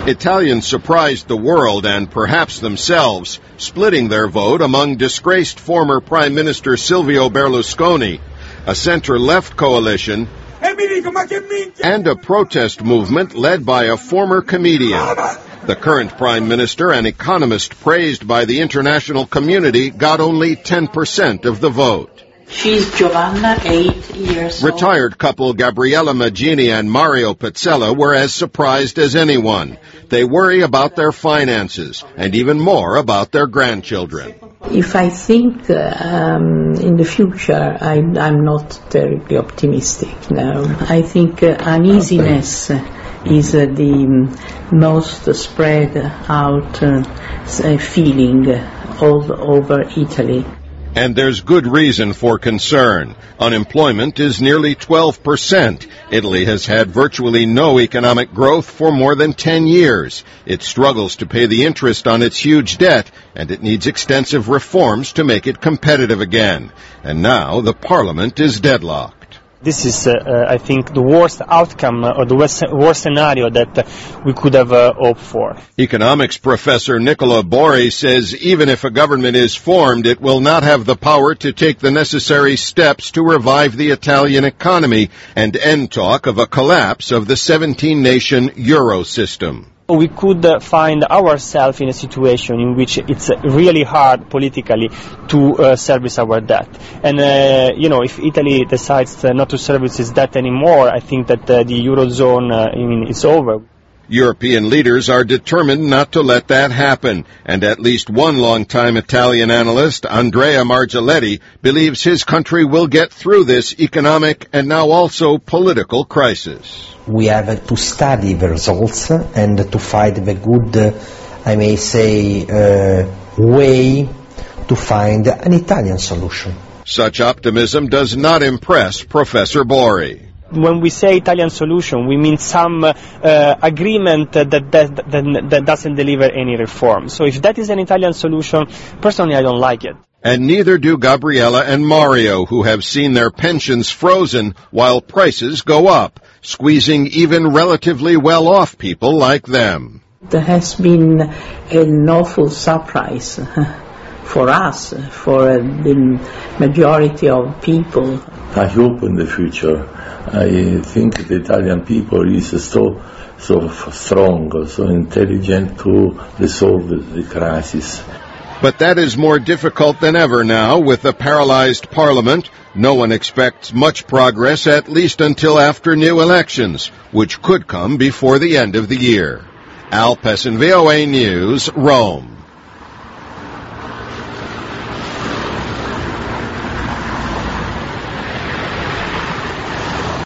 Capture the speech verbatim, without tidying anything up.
Italians surprised the world and perhaps themselves, splitting their vote among disgraced former Prime Minister Silvio Berlusconi, a center-left coalition, and a protest movement led by a former comedian. The current Prime Minister, an economist praised by the international community, got only ten percent of the vote. She's Giovanna, eight years old. Retired couple Gabriella Magini and Mario Pizzella were as surprised as anyone. They worry about their finances and even more about their grandchildren. If I think um, in the future, I, I'm not terribly optimistic, no. I think uh, uneasiness is uh, the most spread out uh, feeling all over Italy. And there's good reason for concern. Unemployment is nearly twelve percent. Italy has had virtually no economic growth for more than ten years. It struggles to pay the interest on its huge debt, and it needs extensive reforms to make it competitive again. And now the parliament is deadlocked. This is, uh, uh, I think, the worst outcome uh, or the worst, worst scenario that uh, we could have uh, hoped for. Economics professor Nicola Borri says even if a government is formed, it will not have the power to take the necessary steps to revive the Italian economy and end talk of a collapse of the seventeen-nation euro system. We could uh, find ourselves in a situation in which it's uh, really hard politically to uh, service our debt. And, uh, you know, if Italy decides uh, not to service its debt anymore, I think that uh, the Eurozone uh, I mean, is over. European leaders are determined not to let that happen, and at least one longtime Italian analyst, Andrea Margiletti, believes his country will get through this economic and now also political crisis. We have to study the results and to find the good, uh, I may say, uh, way to find an Italian solution. Such optimism does not impress Professor Borri. When we say Italian solution, we mean some uh, uh, agreement that, that, that, that doesn't deliver any reform. So if that is an Italian solution, personally I don't like it. And neither do Gabriella and Mario, who have seen their pensions frozen while prices go up, squeezing even relatively well-off people like them. There has been an awful surprise for us, for the majority of people. I hope in the future. I think the Italian people is so, so strong, so intelligent to resolve the crisis. But that is more difficult than ever now with the paralyzed parliament. No one expects much progress, at least until after new elections, which could come before the end of the year. Al Pessin, V O A News, Rome.